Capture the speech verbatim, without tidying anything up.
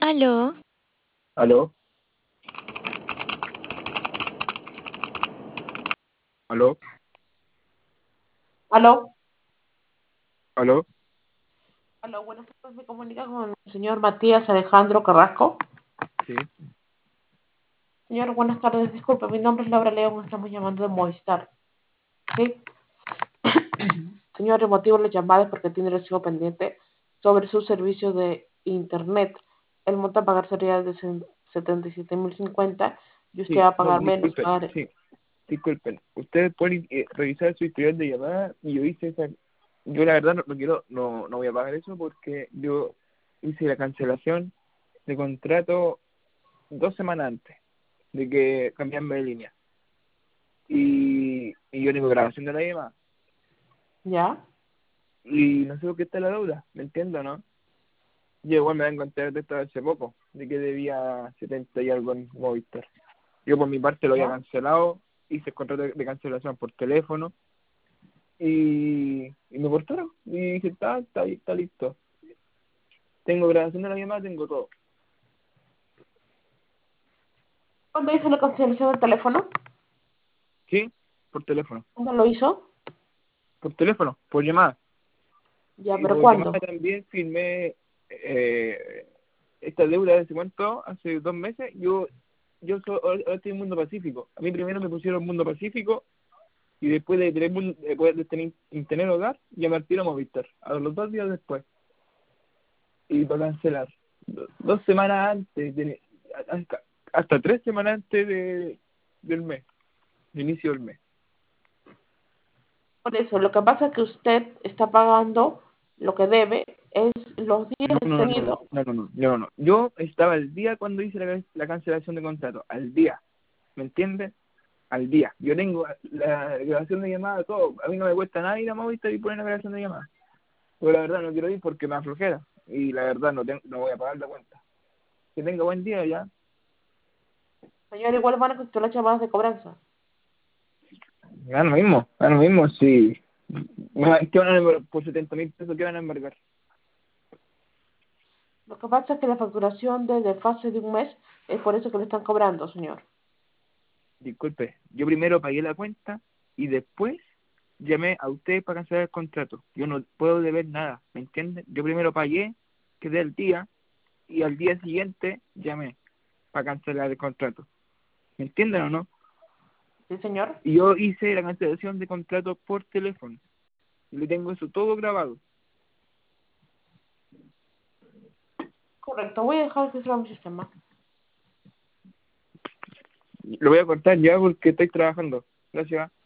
Aló, ¿Aló? ¿Aló? Aló, ¿Aló? aló, buenas tardes, me comunica con el señor Matías Alejandro Carrasco. Sí. Señor, buenas tardes, disculpe, mi nombre es Laura León, estamos llamando de Movistar. ¿Sí? Señor, el motivo de la llamada es porque tiene recibo pendiente sobre su servicio de internet. El monto a pagar sería de setenta y siete mil cincuenta y usted Sí, va a no, pagar menos. disculpen, Pagar... sí, disculpen. Ustedes pueden eh, revisar su historial de llamada y yo hice esa... Yo la verdad no, no quiero, no, no voy a pagar eso porque yo hice la cancelación de contrato dos semanas antes de que cambiarme de línea. Y, y yo tengo grabación de la llamada. ¿Ya? Y no sé por qué está la deuda, ¿me entiendo, no? Yo igual me voy a encontrar de esto hace poco, de que debía setenta y algo en Movistar. Yo por mi parte lo había ¿Ya? cancelado, hice el contrato de de cancelación por teléfono y, y me cortaron. Y dije, está, está, está listo. Tengo grabación de la llamada, tengo todo. ¿Cuándo hizo la cancelación del teléfono? ¿Sí? Por teléfono. ¿Cuándo lo hizo? Por teléfono, por llamada. Ya, Y pero por llamada ¿cuándo? también firmé eh, esta deuda de ese cuánto, hace dos meses. Yo yo soy, ahora ahora estoy en Mundo Pacífico. A mí primero me pusieron Mundo Pacífico y después de tener, mun- después de tener internet hogar, ya me retiro a Movistar. A los dos días después. Y para cancelar. Do- Dos semanas antes, de, hasta, hasta tres semanas antes de, del mes, de inicio del mes. Por eso, lo que pasa es que usted está pagando lo que debe, es los días No, no, no, no, detenidos. no, no, no, no, no. Yo estaba al día cuando hice la, la cancelación de contrato, al día, ¿me entiendes? Al día. Yo tengo la grabación de llamada, todo. A mí no me cuesta nada ir a Movistar y poner la grabación de llamada. Pero la verdad no quiero ir porque me aflojera. Y la verdad no, tengo, no voy a pagar la cuenta. Que tenga buen día ya. Señor, igual van a efectuar las llamadas de cobranza. Da lo mismo, da lo mismo, sí. ¿Qué van a embargar? Por setenta mil pesos, ¿qué van a embargar? Lo que pasa es que la facturación de desfase de un mes es por eso que le están cobrando, señor. Disculpe, yo primero pagué la cuenta y después llamé a usted para cancelar el contrato. Yo no puedo deber nada, ¿me entiende? Yo primero pagué, quedé el día y al día siguiente llamé para cancelar el contrato. ¿Me entienden o no? ¿Sí, señor? Y yo hice la cancelación de contrato por teléfono. Y le tengo eso todo grabado. Correcto, voy a dejar que sea mi sistema. Lo voy a cortar ya porque estoy trabajando. Gracias.